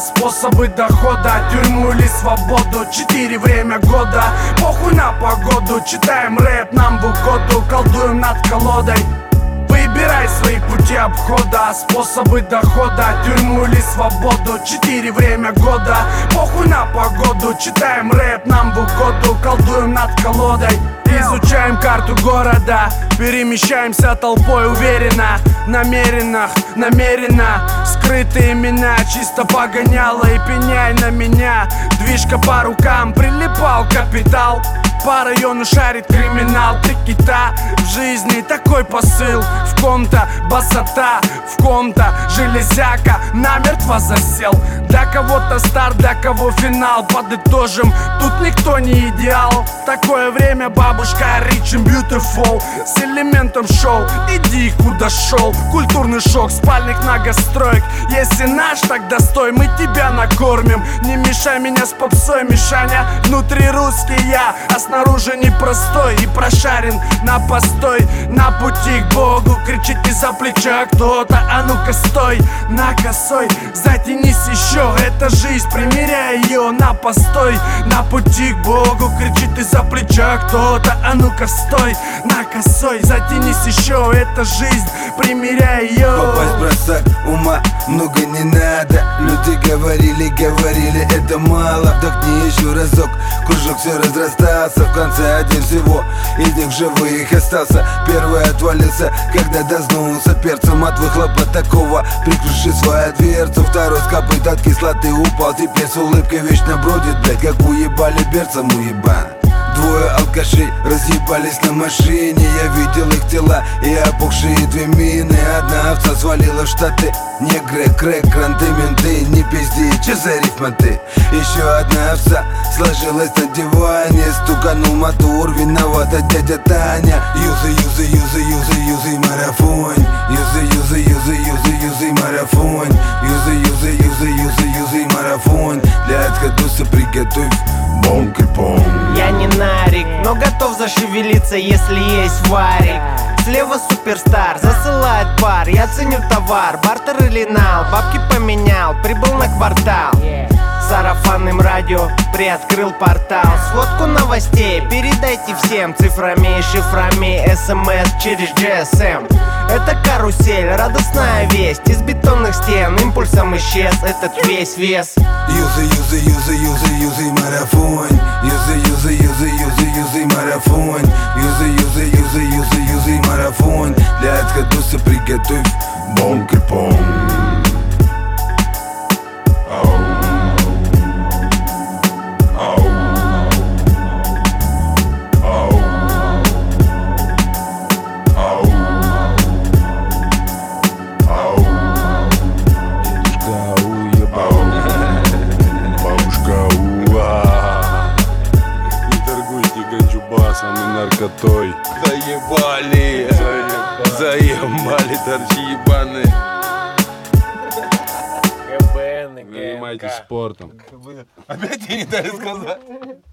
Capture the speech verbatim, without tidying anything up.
способы дохода, тюрьму или свободу. Четыре время года, похуй на погоду. Читаем рэп нам в угоду, колдуем над колодой. Выбирай свои пути обхода, способы дохода, тюрьму или свободу. Четыре время года, похуй на погоду. Читаем рэп нам в угоду, колдуем над колодой. Изучаем карту города, перемещаемся толпой уверенно. Намеренно, намеренно скрытые имена, чисто погоняло и пеняй на меня. Движка по рукам, прилипал капитал. По району шарит криминал, три кита. В жизни такой посыл, в ком-то басота, в ком-то железяка намертво засел. Для кого-то старт, для кого финал. Подытожим, тут никто не идеал. Такое время бабушка rich and beautiful, с элементом шоу, иди куда шел. Культурный шок, спальник на гастроек. Если наш, тогда стой, мы тебя накормим. Не мешай меня с попсой, Мишаня. Внутри русский я, а снаружи непростой и прошарен на постой. На пути к Богу кричит из-за плеча кто-то. А ну-ка стой, на косой, затянись еще. Это жизнь, примеряй ее на постой. На пути к Богу кричит из-за плеча кто-то. А ну-ка стой, на косой, затянись еще. Это жизнь, примеряй ее. Попасть в бросок ума много не надо. Люди говорили, говорили, это мало. Вдохни еще разок, кружок все разрастался. В конце один всего из них живых остался. Первый отвалился, когда дознулся перцем от выхлопа такого. Прикруши свою дверцу. Второй скапает от кислоты, упал. Теперь с улыбкой вечно бродит, блядь, как уебали берцем уебан. Двое алкашей разъебались на машине. Я видел их тела и опухшие две мины. Одна овца свалила в Штаты. Негры, крэк, кранты, менты. Не пизди, че за рифма ты? Еще одна овца сложилась на диване. Стуканул мотор, виновата дядя Таня. Юзы, юзы, юзы, юзы, юзы, марафон. Юзы, юзы, юзы, юзы, юзы, марафон. Юзы, юзы, юзы, юзы, юзы, марафон. Для отходуса приготовь бонг и пом. Я не нарик, но готов зашевелиться, если есть варик. Слева суперстар, засылает пар. Я ценю товар, бартер или нал. Бабки поменял, прибыл на квартал. Сарафанным радио приоткрыл портал. Сводку новостей передайте всем. Цифрами и шифрами, смс через джи эс эм. Это карусель, радостная весть. Из бетонных стен импульсом исчез этот весь вес. Юзы, юзы, юзы, юзы, юзы, марафон. Юзы, юзы, юзы, юзы, юзы, марафон. Юзы, юзы, юзы, юзы, юзы, марафон. Для отходуса приготовь бонг и пом. Наркотой. Заебали, заебали, заебали торчи ебаные. Занимайтесь спортом. Опять тебе не дали сказать.